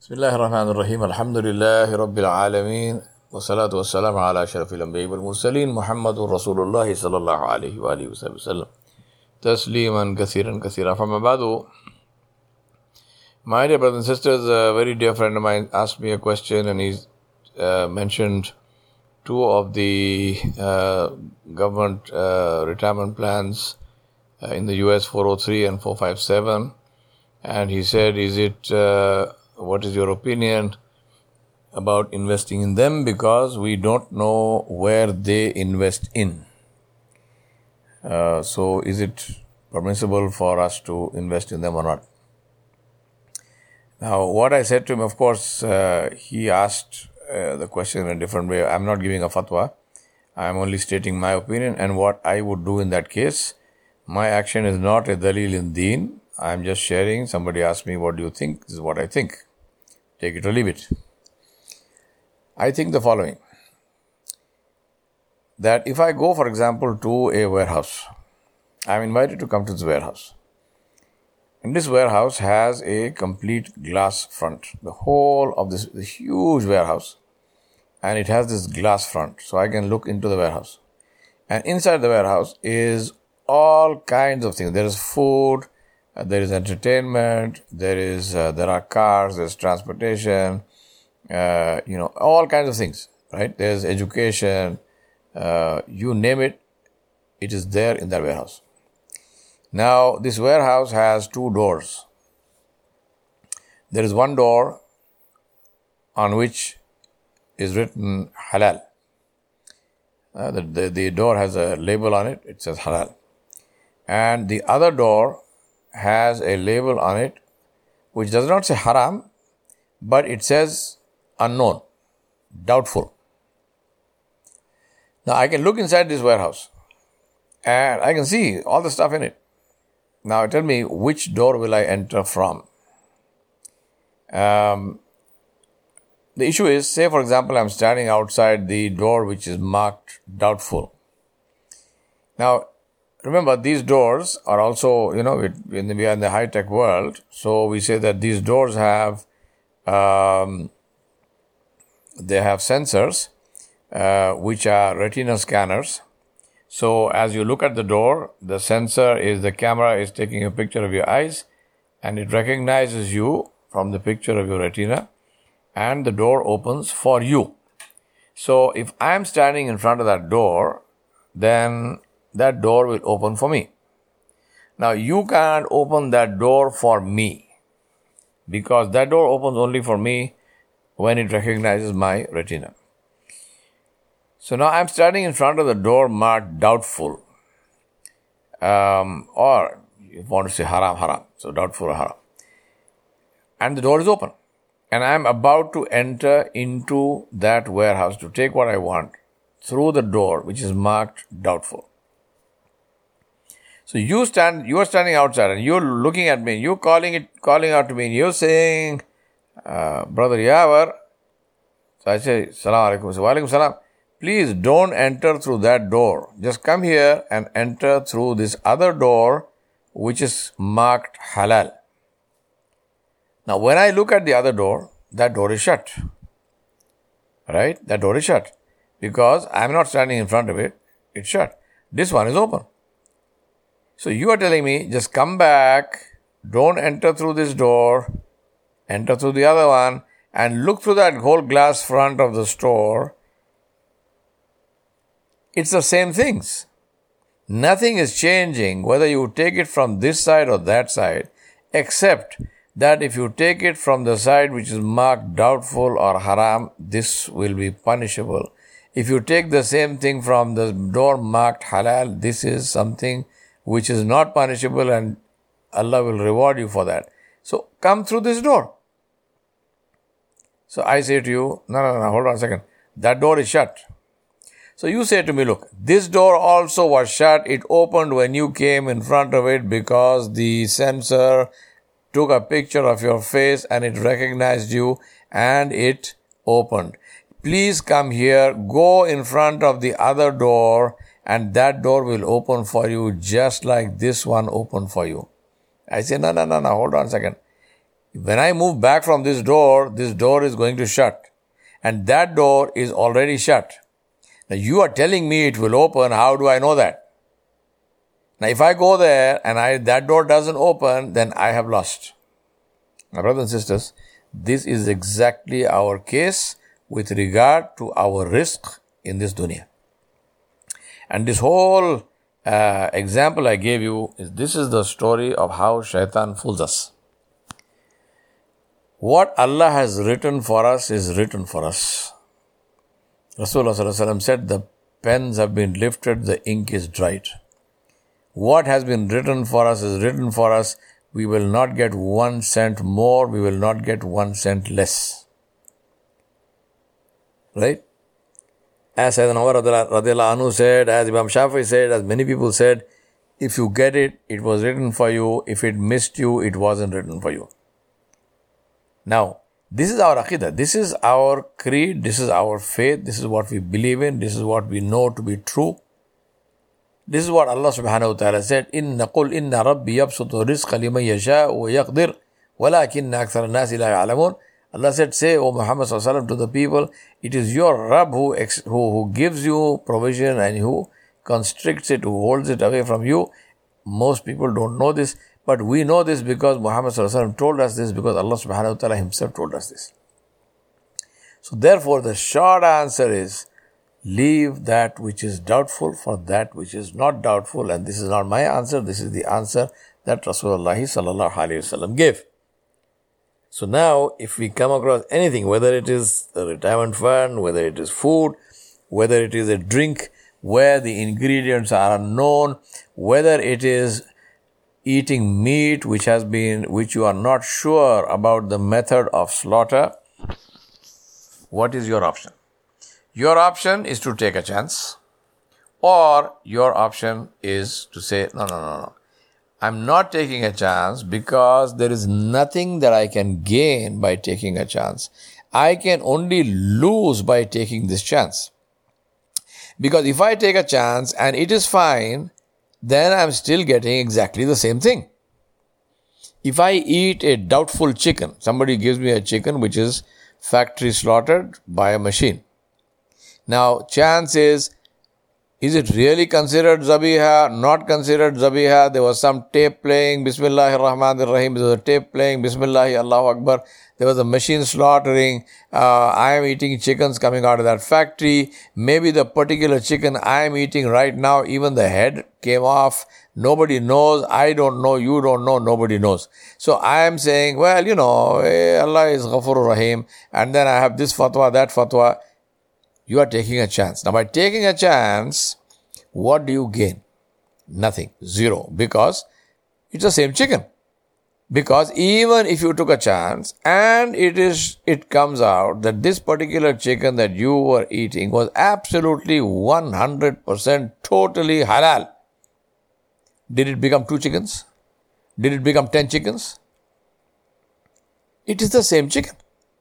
Bismillahirrahmanirrahim. Alhamdulillahi Rabbil Alameen. Wassalatu wassalamu ala ashrafil anbiya'i wal mursaleen. Muhammadur Rasulullah sallallahu alayhi wa alihi wa sallam. Tasliman kathiran kathira. From Abadu, my dear brothers and sisters, a very dear friend of mine asked me a question, and he mentioned two of the government retirement plans in the US, 403 and 457. And he said, what is your opinion about investing in them, because we don't know where they invest in. So is it permissible for us to invest in them or not? Now, what I said to him, of course, he asked the question in a different way. I'm not giving a fatwa. I'm only stating my opinion and what I would do in that case. My action is not a dalil in deen. I'm just sharing. Somebody asked me, what do you think? This is what I think. Take it or leave it. I think the following. That if I go, for example, to a warehouse, I'm invited to come to this warehouse. And this warehouse has a complete glass front. The whole of this huge warehouse. And it has this glass front. So I can look into the warehouse. And inside the warehouse is all kinds of things. There is food. There is entertainment, there are cars, there's transportation, all kinds of things, right? There's education, you name it, it is there in that warehouse. Now, this warehouse has two doors. There is one door on which is written halal. The door has a label on it, it says halal. And the other door has a label on it which does not say haram, but it says unknown, doubtful. Now I can look inside this warehouse and I can see all the stuff in it. Now tell me, which door will I enter from? The issue is, say for example, I'm standing outside the door which is marked doubtful. Now remember, these doors are also, we are in the high-tech world, so we say that these doors have, they have sensors, which are retina scanners. So as you look at the door, the camera is taking a picture of your eyes, and it recognizes you from the picture of your retina, and the door opens for you. So if I'm standing in front of that door, then that door will open for me. Now, you can't open that door for me, because that door opens only for me when it recognizes my retina. So now I'm standing in front of the door marked doubtful, or you want to say haram, so doubtful or haram. And the door is open. And I'm about to enter into that warehouse to take what I want through the door which is marked doubtful. So you are standing outside and you're looking at me, you're calling out to me, and you're saying, Brother Yawar. So I say, Salaam alaikum. So, Walaikum salam. Please don't enter through that door. Just come here and enter through this other door which is marked halal. Now when I look at the other door, that door is shut. Right? That door is shut. Because I'm not standing in front of it, it's shut. This one is open. So you are telling me, just come back, don't enter through this door, enter through the other one, and look through that whole glass front of the store. It's the same things. Nothing is changing whether you take it from this side or that side, except that if you take it from the side which is marked doubtful or haram, this will be punishable. If you take the same thing from the door marked halal, this is something which is not punishable, and Allah will reward you for that. So come through this door. So I say to you, no, hold on a second. That door is shut. So you say to me, look, this door also was shut. It opened when you came in front of it because the sensor took a picture of your face and it recognized you and it opened. Please come here, go in front of the other door, and that door will open for you just like this one opened for you. I say, no, hold on a second. When I move back from this door is going to shut. And that door is already shut. Now you are telling me it will open. How do I know that? Now if I go there and that door doesn't open, then I have lost. My brothers and sisters, this is exactly our case with regard to our risk in this dunya. And this whole example I gave you, this is the story of how shaitan fools us. What Allah has written for us is written for us. Rasulullah ﷺ said, the pens have been lifted, the ink is dried. What has been written for us is written for us. We will not get 1 cent more, we will not get 1 cent less. Right? As Sayyidina Umar radiallahu anhu said, as Imam Shafi'i said, as many people said, if you get it, it was written for you. If it missed you, it wasn't written for you. Now, this is our aqidah, this is our creed, this is our faith, this is what we believe in, this is what we know to be true. This is what Allah subhanahu wa ta'ala said, Inna rabbi yabsutu rizqa liman yasha'u wa yaqdir, walakinna akthara an-nasi la ya'lamun. Allah said, say, O Muhammad sallallahu alaihi wasallam, to the people, it is your Rabb who gives you provision and who constricts it, who holds it away from you. Most people don't know this. But we know this because Muhammad sallallahu alaihi wasallam told us this, because Allah subhanahu wa ta'ala himself told us this. So therefore the short answer is, leave that which is doubtful for that which is not doubtful. And this is not my answer, this is the answer that Rasulullah sallallahu alaihi wasallam gave. So now if we come across anything, whether it is a retirement fund, whether it is food, whether it is a drink where the ingredients are unknown, whether it is eating meat which you are not sure about the method of slaughter, what is your option? Your option is to take a chance, or your option is to say, no. I'm not taking a chance because there is nothing that I can gain by taking a chance. I can only lose by taking this chance. Because if I take a chance and it is fine, then I'm still getting exactly the same thing. If I eat a doubtful chicken, somebody gives me a chicken which is factory slaughtered by a machine. Now, chance is it really considered zabiha, not considered zabiha? There was some tape playing, Bismillahir Rahmanir Rahim, there was a tape playing, Bismillah, Allahu Akbar. There was a machine slaughtering. I am eating chickens coming out of that factory. Maybe the particular chicken I am eating right now, even the head came off. Nobody knows. I don't know. You don't know. Nobody knows. So I am saying, well, Allah is Ghafurur Rahim. And then I have this fatwa, that fatwa. You are taking a chance. Now by taking a chance, what do you gain? Nothing. Zero. Because it's the same chicken. Because even if you took a chance and it comes out that this particular chicken that you were eating was absolutely 100% totally halal, did it become 2 chickens? Did it become 10 chickens? It is the same chicken.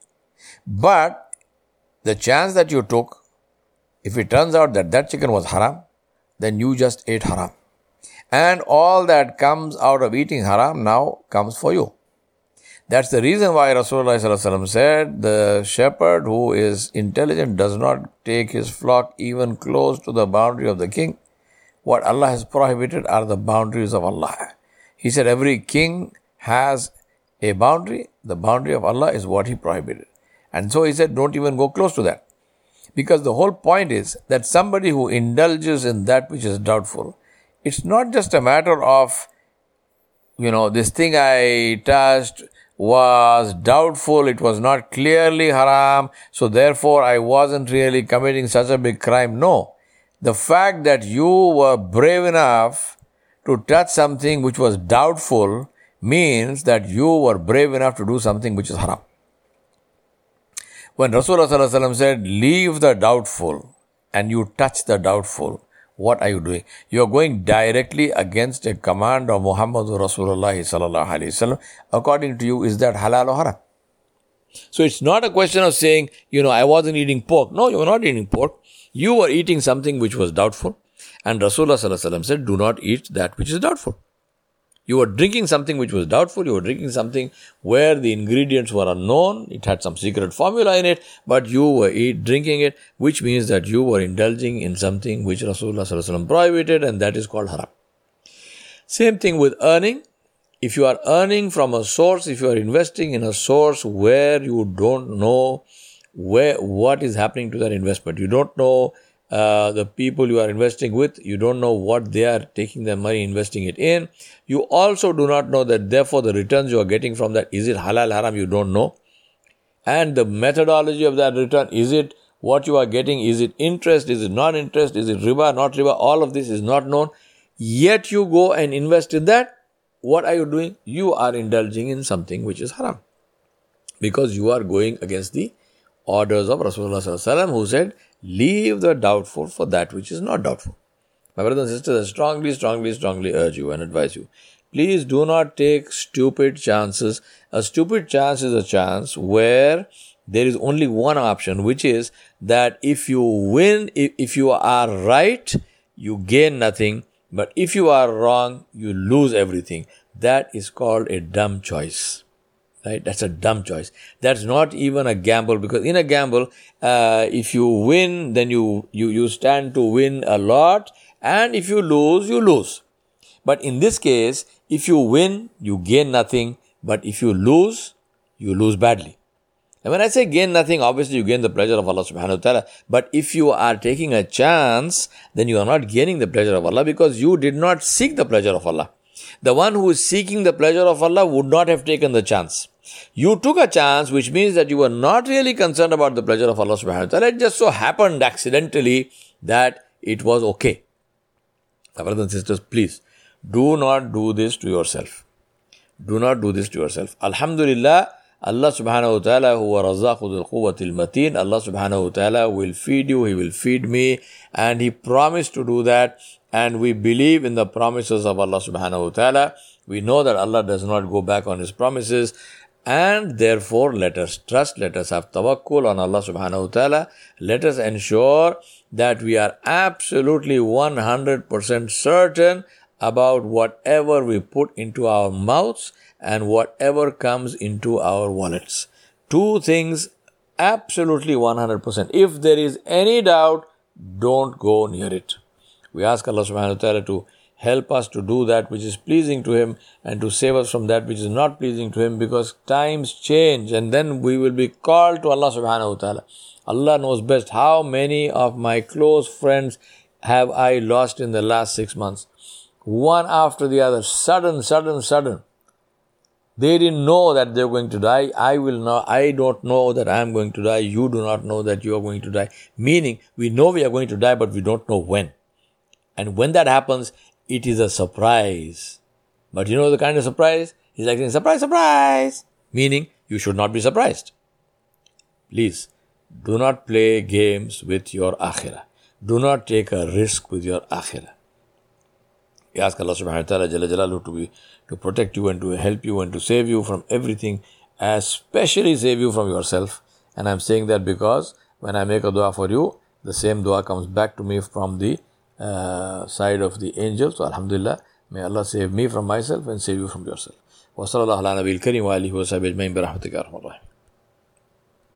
But the chance that you took, if it turns out that chicken was haram, then you just ate haram. And all that comes out of eating haram now comes for you. That's the reason why Rasulullah ﷺ said, the shepherd who is intelligent does not take his flock even close to the boundary of the king. What Allah has prohibited are the boundaries of Allah. He said every king has a boundary. The boundary of Allah is what he prohibited. And so he said, don't even go close to that. Because the whole point is that somebody who indulges in that which is doubtful, it's not just a matter of, this thing I touched was doubtful, it was not clearly haram, so therefore I wasn't really committing such a big crime. No. The fact that you were brave enough to touch something which was doubtful means that you were brave enough to do something which is haram. When Rasulullah ﷺ said, leave the doubtful and you touch the doubtful, what are you doing? You are going directly against a command of Muhammadur Rasulullah sallallahu alaihi wasallam. According to you, is that halal or haram? So it's not a question of saying, I wasn't eating pork. No, you were not eating pork. You were eating something which was doubtful. And Rasulullah sallallahu alaihi wasallam said, do not eat that which is doubtful. You were drinking something which was doubtful. You were drinking something where the ingredients were unknown. It had some secret formula in it, but you were drinking it, which means that you were indulging in something which Rasulullah sallallahu alaihi wasallam prohibited, and that is called haram. Same thing with earning. If you are earning from a source, if you are investing in a source where you don't know what is happening to that investment, you don't know the people you are investing with, you don't know what they are taking their money, investing it in. You also do not know that therefore the returns you are getting from that, is it halal, haram, you don't know. And the methodology of that return, is it what you are getting, is it interest, is it not interest, is it riba, not riba, all of this is not known. Yet you go and invest in that. What are you doing? You are indulging in something which is haram. Because you are going against the orders of Rasulullah sallallahu alaihi wasallam, who said, leave the doubtful for that which is not doubtful. My brothers and sisters, I strongly urge you and advise you. Please do not take stupid chances. A stupid chance is a chance where there is only one option, which is that if you win, if you are right, you gain nothing. But if you are wrong, you lose everything. That is called a dumb choice. Right? That's a dumb choice. That's not even a gamble, because in a gamble, if you win, then you stand to win a lot, and if you lose, you lose. But in this case, if you win, you gain nothing, but if you lose badly. And when I say gain nothing, obviously you gain the pleasure of Allah subhanahu wa ta'ala. But if you are taking a chance, then you are not gaining the pleasure of Allah, because you did not seek the pleasure of Allah. The one who is seeking the pleasure of Allah would not have taken the chance. You took a chance, which means that you were not really concerned about the pleasure of Allah subhanahu wa ta'ala. It just so happened accidentally that it was okay. My brothers and sisters, please, do not do this to yourself. Do not do this to yourself. Alhamdulillah, Allah subhanahu wa ta'ala, huwa razzaqu dhul quwwatil mateen. Allah subhanahu wa ta'ala will feed you, He will feed me, and He promised to do that. And we believe in the promises of Allah subhanahu wa ta'ala. We know that Allah does not go back on His promises. And therefore, let us trust, let us have tawakkul on Allah subhanahu wa ta'ala. Let us ensure that we are absolutely 100% certain about whatever we put into our mouths and whatever comes into our wallets. Two things, absolutely 100%. If there is any doubt, don't go near it. We ask Allah subhanahu wa ta'ala to help us to do that which is pleasing to Him and to save us from that which is not pleasing to Him, because times change and then we will be called to Allah subhanahu wa ta'ala. Allah knows best how many of my close friends have I lost in the last 6 months. One after the other, sudden. They didn't know that they were going to die. I don't know that I am going to die. You do not know that you are going to die. Meaning, we know we are going to die, but we don't know when. And when that happens, it is a surprise. But you know the kind of surprise? It's like saying, surprise, surprise! Meaning, you should not be surprised. Please, do not play games with your akhirah. Do not take a risk with your akhirah. We ask Allah subhanahu wa ta'ala Jalla Jalaluhu to protect you and to help you and to save you from everything, especially save you from yourself. And I'm saying that because when I make a dua for you, the same dua comes back to me from the side of the angel. So alhamdulillah, may Allah save me from myself and save you from yourself. Wa sallallahu ala nabiyil kareem wa alihi wa sahbihi ajma'in bi rahmatika ya arhamar rahimin.